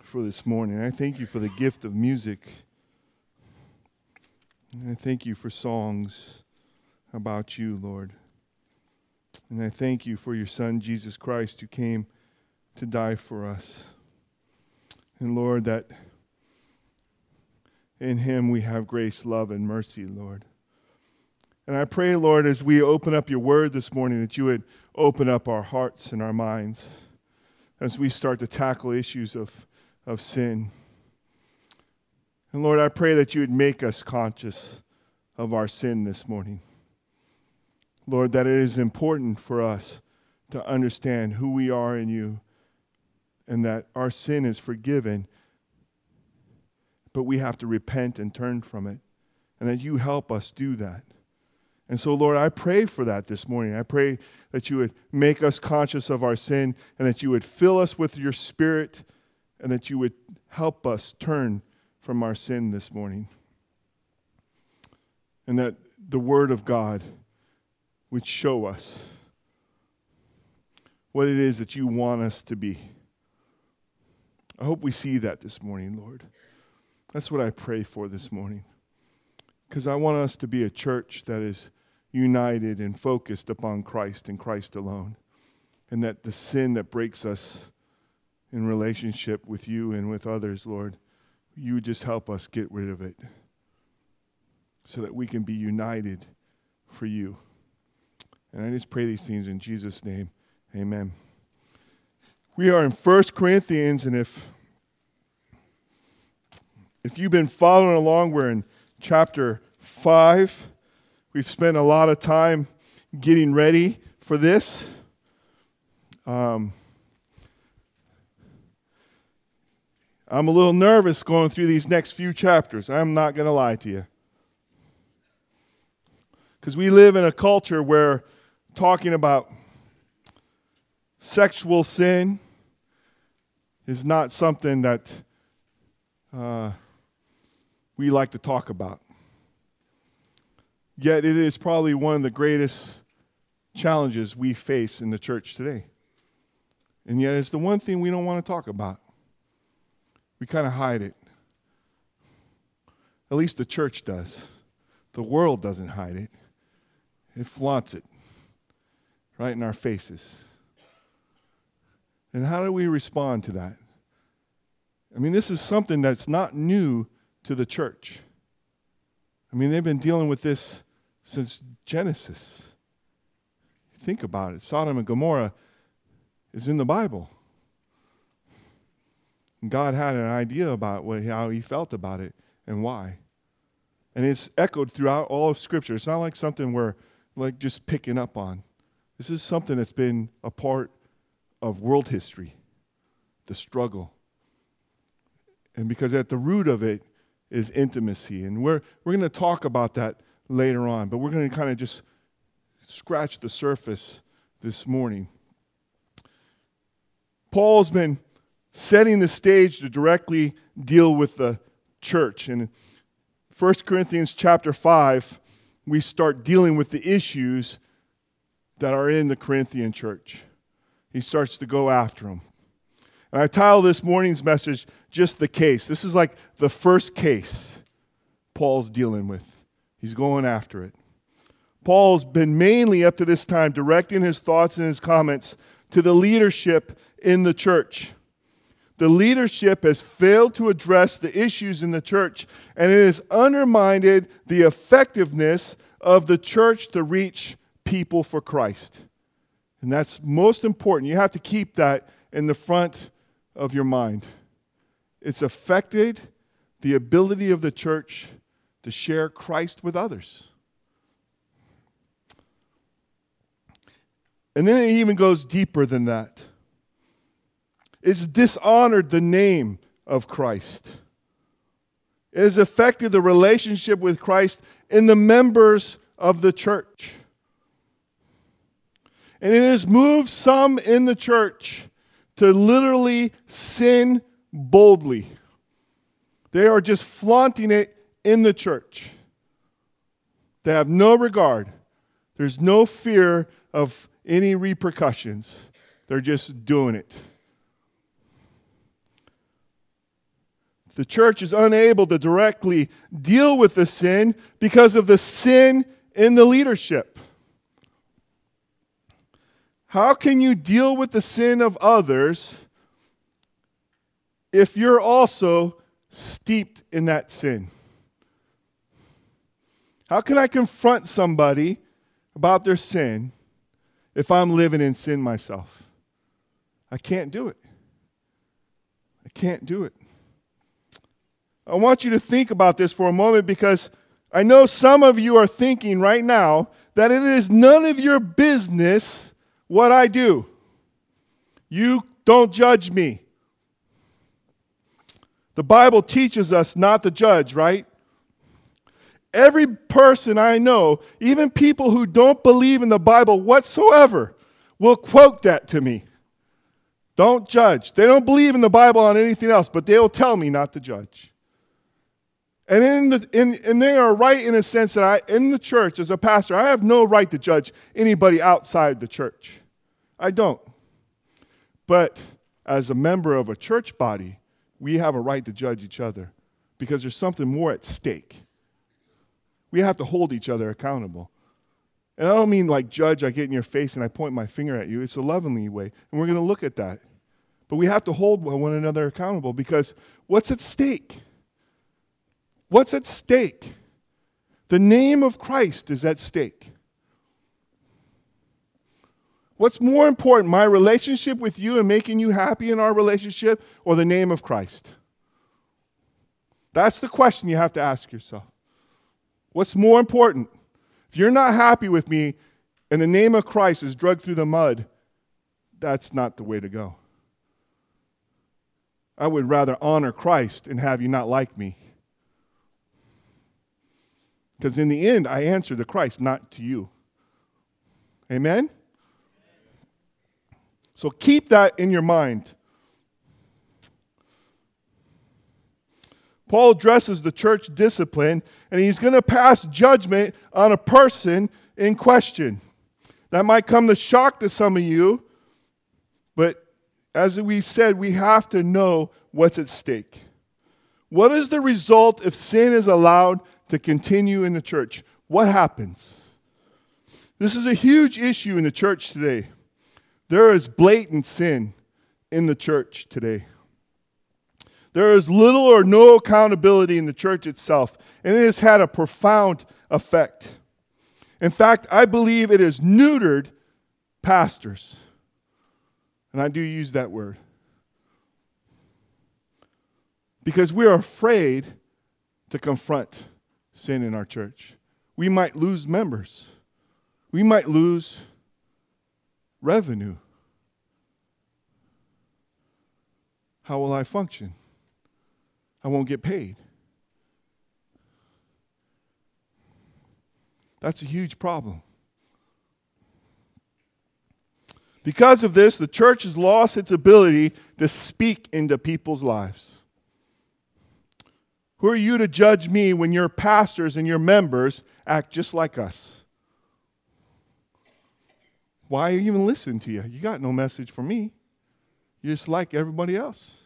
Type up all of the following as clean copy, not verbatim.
for this morning. I thank you for the gift of music. And I thank you for songs about you, Lord. And I thank you for your Son, Jesus Christ, who came to die for us. And Lord, that in him we have grace, love, and mercy, Lord. And I pray, Lord, as we open up your word this morning, that you would open up our hearts and our minds as we start to tackle issues of sin. And Lord, I pray that you would make us conscious of our sin this morning. Lord, that it is important for us to understand who we are in you and that our sin is forgiven, but we have to repent and turn from it, and that you help us do that. And so, Lord, I pray for that this morning. I pray that you would make us conscious of our sin and that you would fill us with your Spirit and that you would help us turn from our sin this morning. And that the Word of God would show us what it is that you want us to be. I hope we see that this morning, Lord. That's what I pray for this morning. Because I want us to be a church that is united and focused upon Christ and Christ alone. And that the sin that breaks us in relationship with you and with others, Lord, you would just help us get rid of it so that we can be united for you. And I just pray these things in Jesus' name. Amen. We are in 1 Corinthians, and if you've been following along, we're in chapter 5. We've spent a lot of time getting ready for this. I'm a little nervous going through these next few chapters. I'm not going to lie to you. Because we live in a culture where talking about sexual sin is not something that we like to talk about. Yet it is probably one of the greatest challenges we face in the church today. And yet it's the one thing we don't want to talk about. We kind of hide it. At least the church does. The world doesn't hide it. It flaunts it right in our faces. And how do we respond to that? I mean, this is something that's not new to the church. I mean, they've been dealing with this since Genesis. Think about it. Sodom and Gomorrah is in the Bible. And God had an idea about how he felt about it and why. And it's echoed throughout all of Scripture. It's not like something we're like just picking up on. This is something that's been a part of world history, the struggle. And because at the root of it is intimacy. And we're going to talk about that later on, but we're going to kind of just scratch the surface this morning. Paul's been setting the stage to directly deal with the church. And in 1 Corinthians chapter 5, we start dealing with the issues that are in the Corinthian church. He starts to go after them. And I titled this morning's message, Just the Case. This is like the first case Paul's dealing with. He's going after it. Paul's been mainly up to this time directing his thoughts and his comments to the leadership in the church. The leadership has failed to address the issues in the church, and it has undermined the effectiveness of the church to reach people for Christ. And that's most important. You have to keep that in the front of your mind. It's affected the ability of the church to share Christ with others. And then it even goes deeper than that. It's dishonored the name of Christ. It has affected the relationship with Christ in the members of the church. And it has moved some in the church to literally sin boldly. They are just flaunting it in the church. They have no regard. There's no fear of any repercussions. They're just doing it. The church is unable to directly deal with the sin because of the sin in the leadership. How can you deal with the sin of others if you're also steeped in that sin? How can I confront somebody about their sin if I'm living in sin myself? I can't do it. I can't do it. I want you to think about this for a moment, because I know some of you are thinking right now that it is none of your business what I do. You don't judge me. The Bible teaches us not to judge, right? Every person I know, even people who don't believe in the Bible whatsoever, will quote that to me. Don't judge. They don't believe in the Bible on anything else, but they will tell me not to judge. And they are right in a sense that in the church, as a pastor, I have no right to judge anybody outside the church. I don't. But as a member of a church body, we have a right to judge each other because there's something more at stake. We have to hold each other accountable. And I don't mean like judge, I get in your face and I point my finger at you. It's a lovingly way. And we're going to look at that. But we have to hold one another accountable, because what's at stake? What's at stake? The name of Christ is at stake. What's more important, my relationship with you and making you happy in our relationship, or the name of Christ? That's the question you have to ask yourself. What's more important? If you're not happy with me and the name of Christ is dragged through the mud, that's not the way to go. I would rather honor Christ and have you not like me. Because in the end, I answer to Christ, not to you. Amen? So keep that in your mind. Paul addresses the church discipline, and he's going to pass judgment on a person in question. That might come to shock to some of you, but as we said, we have to know what's at stake. What is the result if sin is allowed to continue in the church? What happens? This is a huge issue in the church today. There is blatant sin in the church today. There is little or no accountability in the church itself, and it has had a profound effect. In fact, I believe it has neutered pastors. And I do use that word. Because we are afraid to confront sin in our church. We might lose members. We might lose revenue. How will I function? I won't get paid. That's a huge problem. Because of this, the church has lost its ability to speak into people's lives. Who are you to judge me when your pastors and your members act just like us? Why even listen to you? You got no message for me. You're just like everybody else.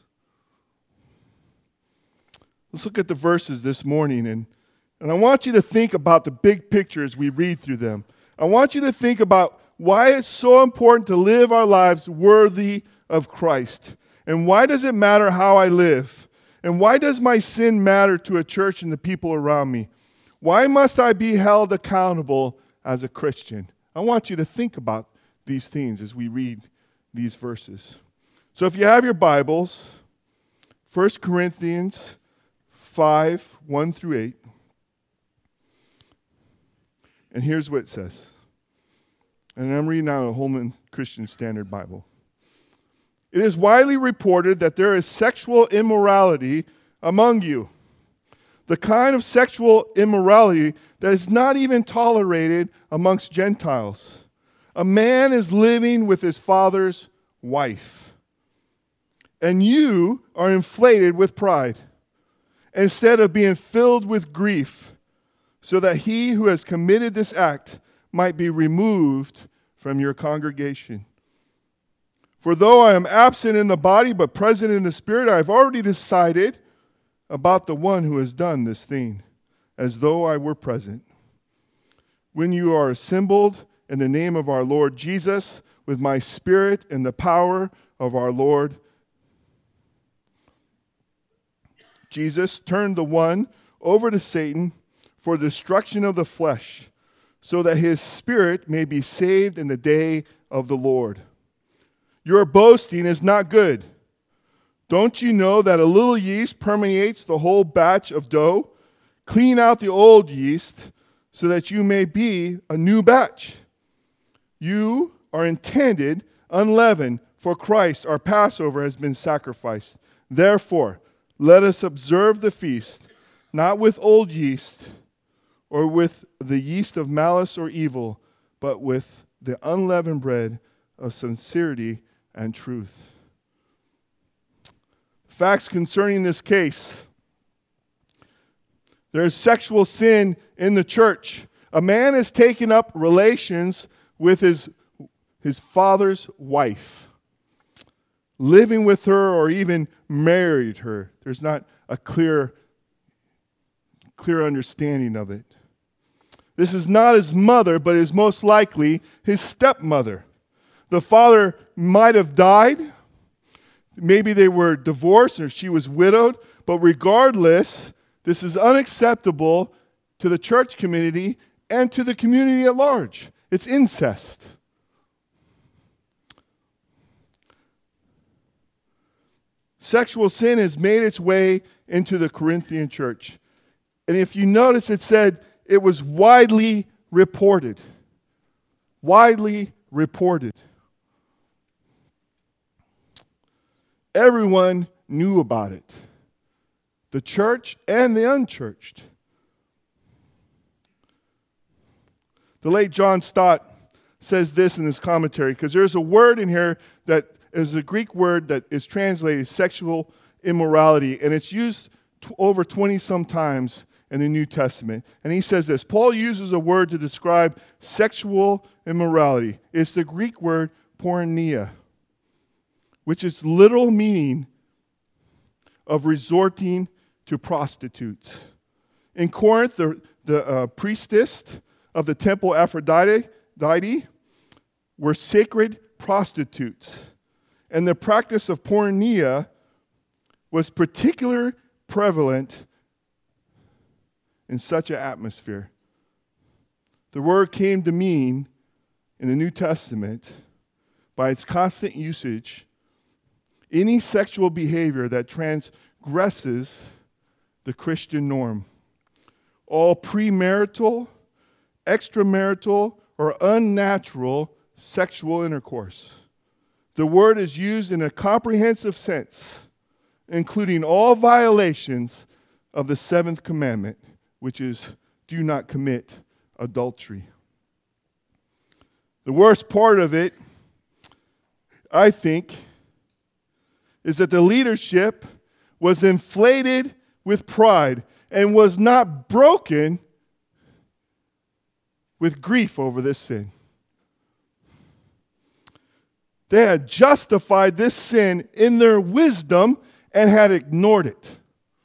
Let's look at the verses this morning, and I want you to think about the big picture as we read through them. I want you to think about why it's so important to live our lives worthy of Christ. And why does it matter how I live? And why does my sin matter to a church and the people around me? Why must I be held accountable as a Christian? I want you to think about these things as we read these verses. So if you have your Bibles, 1 Corinthians 5, 1 through 8. And here's what it says. And I'm reading out a Holman Christian Standard Bible. It is widely reported that there is sexual immorality among you. The kind of sexual immorality that is not even tolerated amongst Gentiles. A man is living with his father's wife. And you are inflated with pride, instead of being filled with grief, so that he who has committed this act might be removed from your congregation. For though I am absent in the body but present in the spirit, I have already decided about the one who has done this thing, as though I were present. When you are assembled in the name of our Lord Jesus, with my spirit and the power of our Lord Jesus, turn the one over to Satan for destruction of the flesh, so that his spirit may be saved in the day of the Lord. Your boasting is not good. Don't you know that a little yeast permeates the whole batch of dough? Clean out the old yeast so that you may be a new batch. You are intended unleavened, for Christ, our Passover, has been sacrificed. Therefore, let us observe the feast, not with old yeast or with the yeast of malice or evil, but with the unleavened bread of sincerity and truth. Facts concerning this case. There is sexual sin in the church. A man has taken up relations with his father's wife, living with her or even married her. There's not a clear understanding of it. This is not his mother, but is most likely his stepmother. The father might have died. Maybe they were divorced or she was widowed. But regardless, this is unacceptable to the church community and to the community at large. It's incest. Sexual sin has made its way into the Corinthian church. And if you notice, it said it was widely reported. Widely reported. Everyone knew about it. The church and the unchurched. The late John Stott says this in his commentary, because there's a word in here that is a Greek word that is translated sexual immorality, and it's used over 20-some times in the New Testament. And he says this: Paul uses a word to describe sexual immorality. It's the Greek word porneia, which is literal meaning of resorting to prostitutes. In Corinth, the priestess of the temple Aphrodite were sacred prostitutes. And the practice of porneia was particularly prevalent in such an atmosphere. The word came to mean, in the New Testament, by its constant usage, any sexual behavior that transgresses the Christian norm. All premarital, extramarital, or unnatural sexual intercourse. The word is used in a comprehensive sense, including all violations of the seventh commandment, which is, do not commit adultery. The worst part of it, I think, is that the leadership was inflated with pride and was not broken with grief over this sin. They had justified this sin in their wisdom and had ignored it.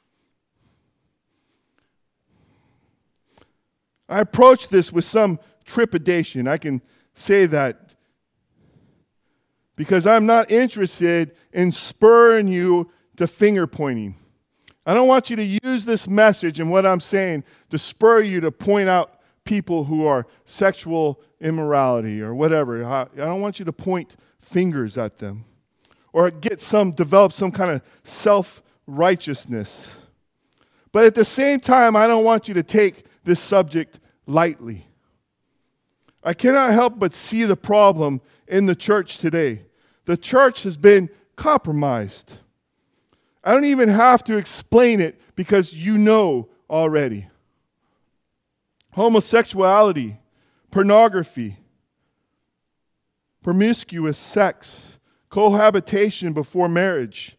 I approached this with some trepidation. I can say that because I'm not interested in spurring you to finger pointing. I don't want you to use this message and what I'm saying to spur you to point out people who are sexual immorality or whatever. I don't want you to point fingers at them or develop some kind of self-righteousness. But at the same time, I don't want you to take this subject lightly. I cannot help but see the problem in the church today. The church has been compromised. I don't even have to explain it because you know already. Homosexuality, pornography, promiscuous sex, cohabitation before marriage.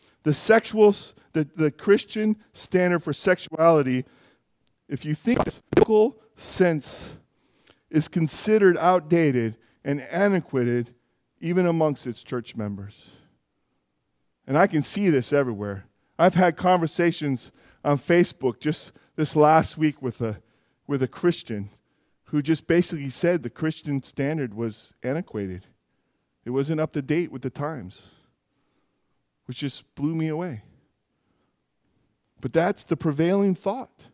The Christian standard for sexuality, if you think this biblical sense, is considered outdated and antiquated even amongst its church members. And I can see this everywhere. I've had conversations on Facebook just this last week with a Christian who just basically said the Christian standard was antiquated. It wasn't up to date with the times, which just blew me away. But that's the prevailing thought,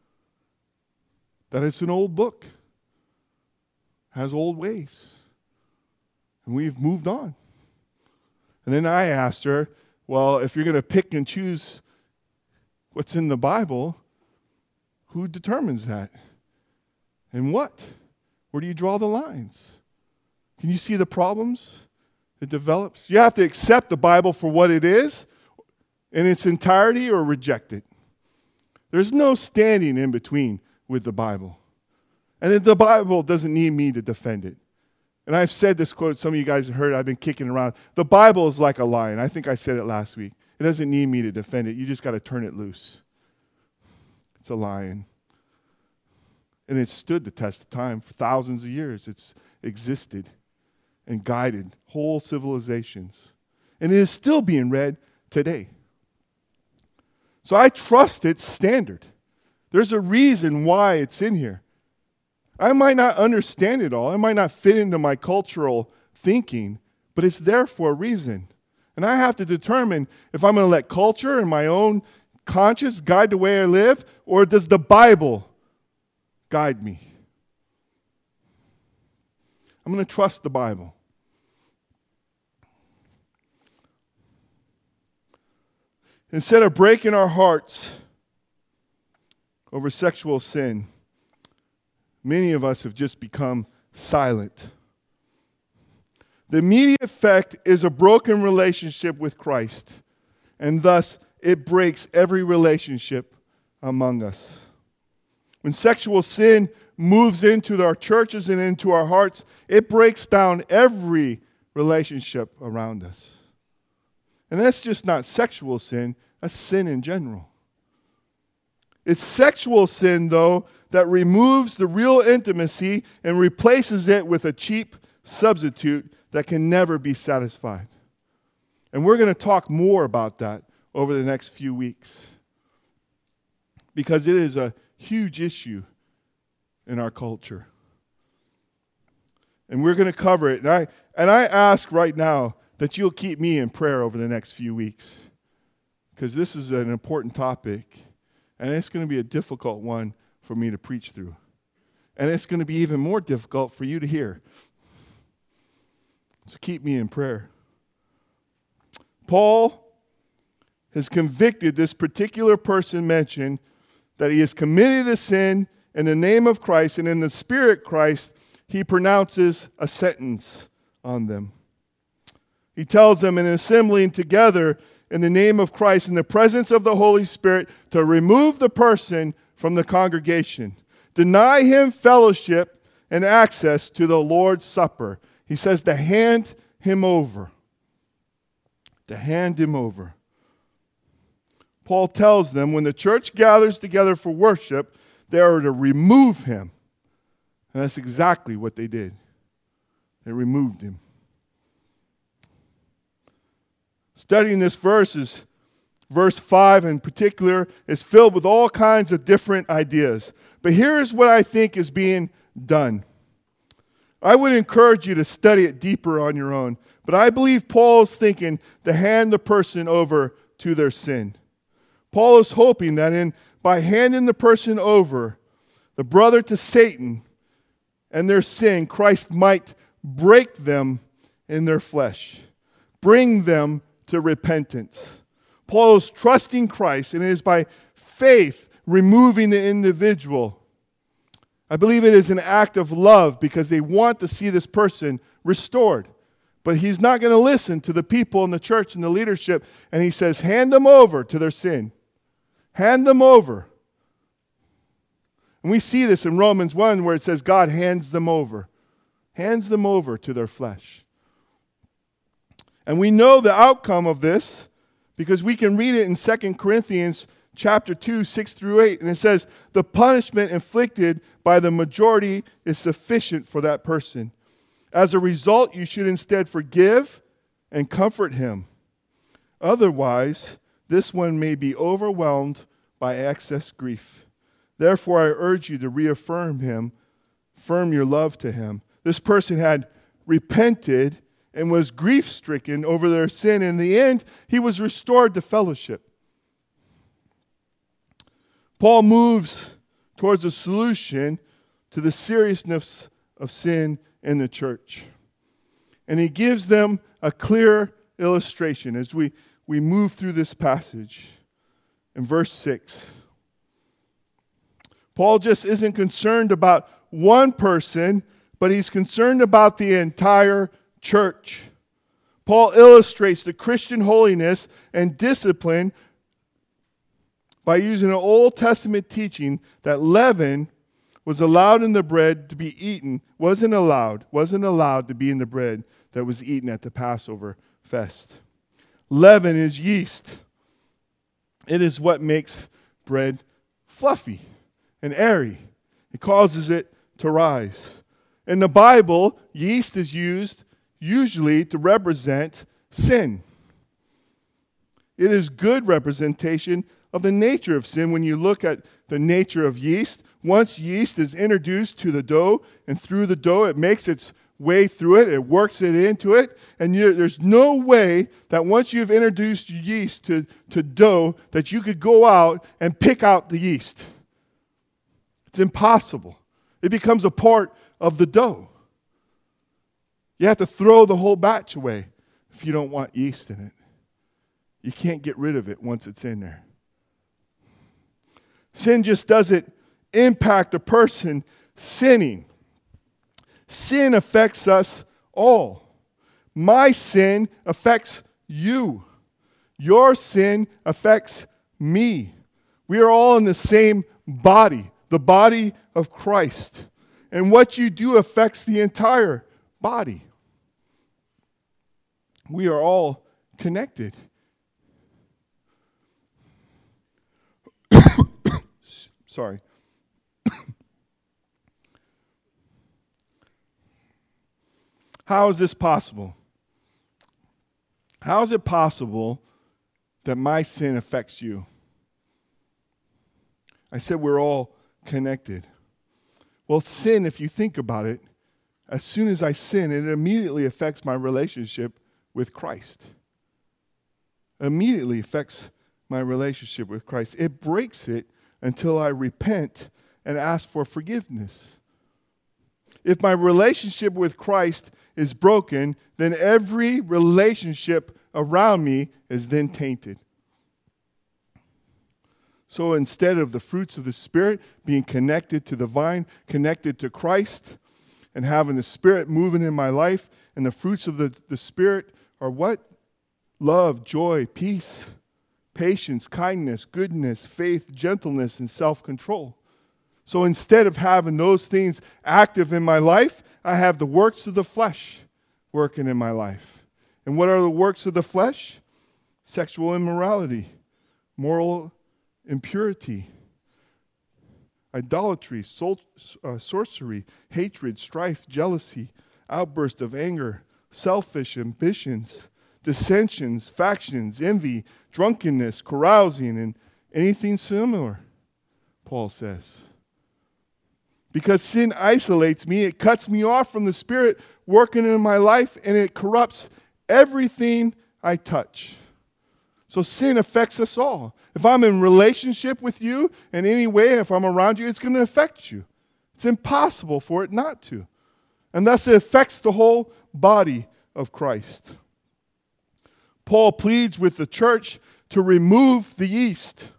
that it's an old book, has old ways, and we've moved on. And then I asked her, well, if you're going to pick and choose what's in the Bible, who determines that? And what? Where do you draw the lines? Can you see the problems it develops? You have to accept the Bible for what it is in its entirety or reject it. There's no standing in between with the Bible. And the Bible doesn't need me to defend it. And I've said this quote, some of you guys have heard it, I've been kicking it around. The Bible is like a lion. I think I said it last week. It doesn't need me to defend it. You just got to turn it loose. It's a lion. And it's stood the test of time for thousands of years. It's existed and guided whole civilizations. And it is still being read today. So I trust its standard. There's a reason why it's in here. I might not understand it all. It might not fit into my cultural thinking, but it's there for a reason. And I have to determine if I'm going to let culture and my own conscience guide the way I live, or does the Bible guide me? I'm going to trust the Bible. Instead of breaking our hearts over sexual sin, many of us have just become silent. The immediate effect is a broken relationship with Christ, and thus it breaks every relationship among us. When sexual sin moves into our churches and into our hearts, it breaks down every relationship around us. And that's just not sexual sin, that's sin in general. It's sexual sin, though, that removes the real intimacy and replaces it with a cheap substitute that can never be satisfied. And we're going to talk more about that over the next few weeks, because it is a huge issue in our culture. And we're going to cover it. And I ask right now that you'll keep me in prayer over the next few weeks, because this is an important topic, and it's going to be a difficult one for me to preach through. And it's going to be even more difficult for you to hear. So keep me in prayer. Paul has convicted this particular person mentioned that he has committed a sin in the name of Christ, and in the Spirit Christ, he pronounces a sentence on them. He tells them in assembling together in the name of Christ in the presence of the Holy Spirit to remove the person from the congregation, deny him fellowship and access to the Lord's Supper. He says to hand him over. To hand him over. Paul tells them when the church gathers together for worship, they are to remove him. And that's exactly what they did. They removed him. Studying this verse, verse 5 in particular, is filled with all kinds of different ideas. But here's what I think is being done. I would encourage you to study it deeper on your own. But I believe Paul is thinking to hand the person over to their sin. Paul is hoping that by handing the person over, the brother to Satan and their sin, Christ might break them in their flesh, bring them to repentance. Paul is trusting Christ, and it is by faith removing the individual. I believe it is an act of love because they want to see this person restored. But he's not going to listen to the people in the church and the leadership, and he says, hand them over to their sin. Hand them over. And we see this in Romans 1 where it says God hands them over. Hands them over to their flesh. And we know the outcome of this because we can read it in 2 Corinthians chapter 2, 6 through 8. And it says, the punishment inflicted by the majority is sufficient for that person. As a result, you should instead forgive and comfort him. Otherwise, this one may be overwhelmed by excess grief. Therefore, I urge you to reaffirm your love to him. This person had repented and was grief-stricken over their sin. In the end, he was restored to fellowship. Paul moves towards a solution to the seriousness of sin in the church. And he gives them a clear illustration as we move through this passage. In verse 6, Paul just isn't concerned about one person, but he's concerned about the entire church. Paul illustrates the Christian holiness and discipline by using an Old Testament teaching that leaven was allowed in the bread to be eaten, wasn't allowed to be in the bread that was eaten at the Passover fest. Leaven is yeast. It is what makes bread fluffy and airy. It causes it to rise. In the Bible, yeast is used usually to represent sin. It is good representation of the nature of sin when you look at the nature of yeast. Once yeast is introduced to the dough, and through the dough, it makes its way through it, it works it into it, and there's no way that once you've introduced yeast to dough that you could go out and pick out the yeast. It's impossible. It becomes a part of the dough. You have to throw the whole batch away if you don't want yeast in it. You can't get rid of it once it's in there. Sin just doesn't impact a person sinning. Sin affects us all. My sin affects you. Your sin affects me. We are all in the same body, the body of Christ. And what you do affects the entire body. We are all connected. Sorry. How is this possible? How is it possible that my sin affects you? I said we're all connected. Well, sin, if you think about it, as soon as I sin, it immediately affects my relationship with Christ. It immediately affects my relationship with Christ. It breaks it until I repent and ask for forgiveness. If my relationship with Christ is broken, then every relationship around me is then tainted. So instead of the fruits of the Spirit being connected to the vine, connected to Christ, and having the Spirit moving in my life, and the fruits of the Spirit are what? Love, joy, peace, patience, kindness, goodness, faith, gentleness, and self-control. So instead of having those things active in my life, I have the works of the flesh working in my life. And what are the works of the flesh? Sexual immorality, moral impurity, idolatry, sorcery, hatred, strife, jealousy, outburst of anger, selfish ambitions, dissensions, factions, envy, drunkenness, carousing, and anything similar, Paul says. Because sin isolates me, it cuts me off from the Spirit working in my life, and it corrupts everything I touch. So sin affects us all. If I'm in relationship with you in any way, if I'm around you, it's going to affect you. It's impossible for it not to. And thus it affects the whole body of Christ. Paul pleads with the church to remove the yeast,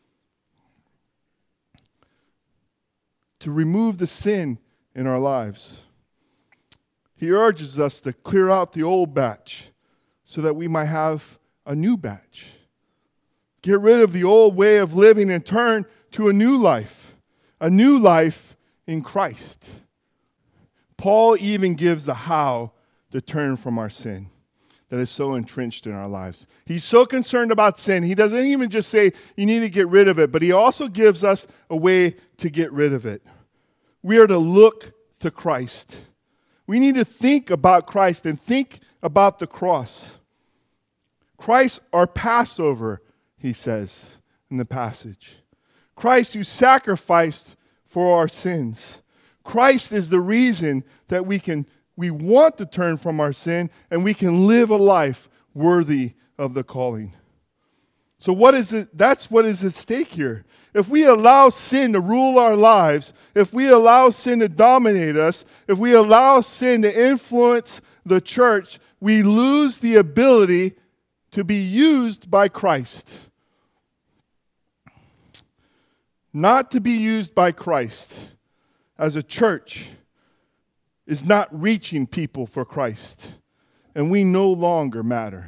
to remove the sin in our lives. He urges us to clear out the old batch so that we might have a new batch. Get rid of the old way of living and turn to a new life in Christ. Paul even gives the how to turn from our sin that is so entrenched in our lives. He's so concerned about sin. He doesn't even just say you need to get rid of it, but he also gives us a way to get rid of it. We are to look to Christ. We need to think about Christ and think about the cross. Christ, our Passover, he says in the passage. Christ who sacrificed for our sins. Christ is the reason that we want to turn from our sin and we can live a life worthy of the calling. So what is it? That's what is at stake here. If we allow sin to rule our lives, if we allow sin to dominate us, if we allow sin to influence the church, we lose the ability to be used by Christ. Not to be used by Christ as a church is not reaching people for Christ, and we no longer matter.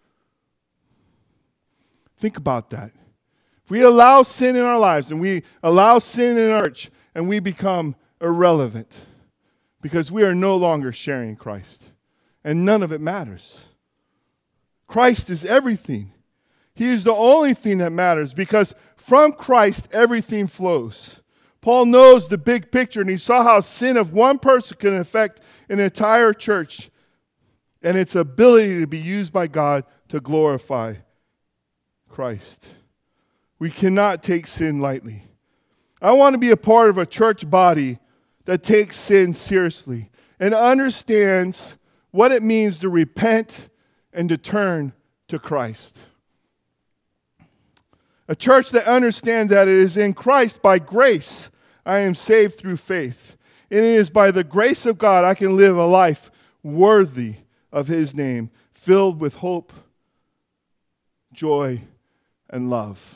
Think about that. If we allow sin in our lives and we allow sin in our church, and we become irrelevant because we are no longer sharing Christ, and none of it matters. Christ is everything. He is the only thing that matters because from Christ everything flows. Paul knows the big picture, and he saw how sin of one person can affect an entire church and its ability to be used by God to glorify Christ. We cannot take sin lightly. I want to be a part of a church body that takes sin seriously and understands what it means to repent and to turn to Christ. A church that understands that it is in Christ by grace I am saved through faith. And it is by the grace of God I can live a life worthy of His name, filled with hope, joy, and love.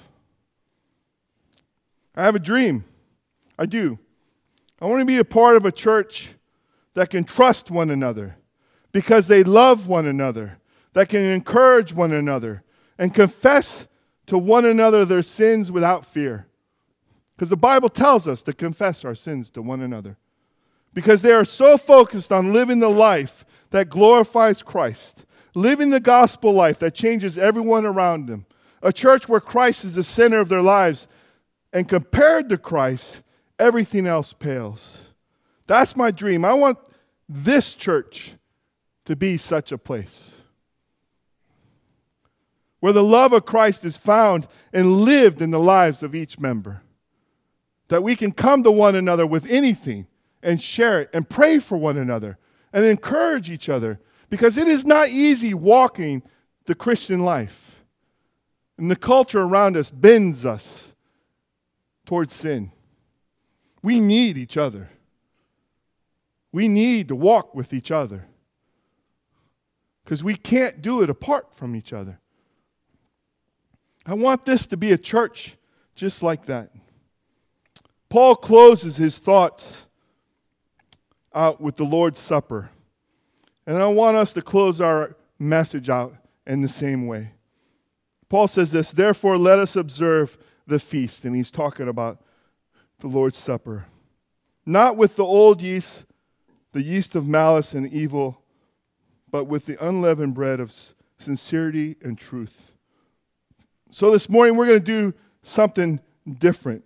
I have a dream. I do. I want to be a part of a church that can trust one another because they love one another, that can encourage one another and confess to one another their sins without fear. Because the Bible tells us to confess our sins to one another. Because they are so focused on living the life that glorifies Christ, living the gospel life that changes everyone around them. A church where Christ is the center of their lives, and compared to Christ, everything else pales. That's my dream. I want this church to be such a place where the love of Christ is found and lived in the lives of each member. That we can come to one another with anything and share it and pray for one another and encourage each other. Because it is not easy walking the Christian life. And the culture around us bends us towards sin. We need each other. We need to walk with each other. Because we can't do it apart from each other. I want this to be a church just like that. Paul closes his thoughts out with the Lord's Supper. And I want us to close our message out in the same way. Paul says this, therefore let us observe the feast. And he's talking about the Lord's Supper. Not with the old yeast, the yeast of malice and evil, but with the unleavened bread of sincerity and truth. So this morning we're going to do something different.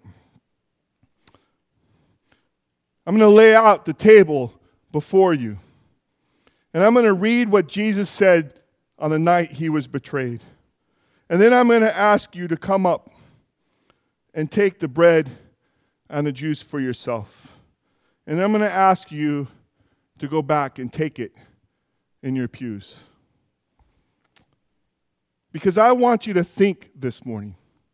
I'm going to lay out the table before you. And I'm going to read what Jesus said on the night he was betrayed. And then I'm going to ask you to come up and take the bread and the juice for yourself. And I'm going to ask you to go back and take it in your pews. Because I want you to think this morning.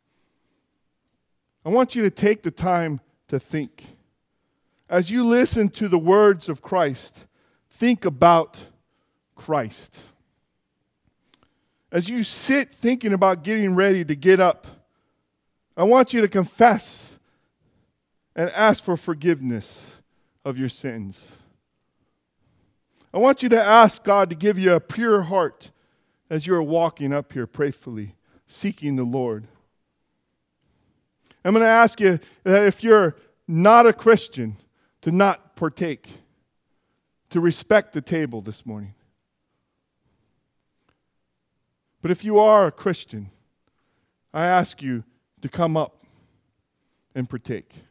I want you to take the time to think. As you listen to the words of Christ, think about Christ. As you sit thinking about getting ready to get up, I want you to confess and ask for forgiveness of your sins. I want you to ask God to give you a pure heart as you're walking up here prayerfully, seeking the Lord. I'm going to ask you that if you're not a Christian, to not partake, to respect the table this morning. But if you are a Christian, I ask you to come up and partake.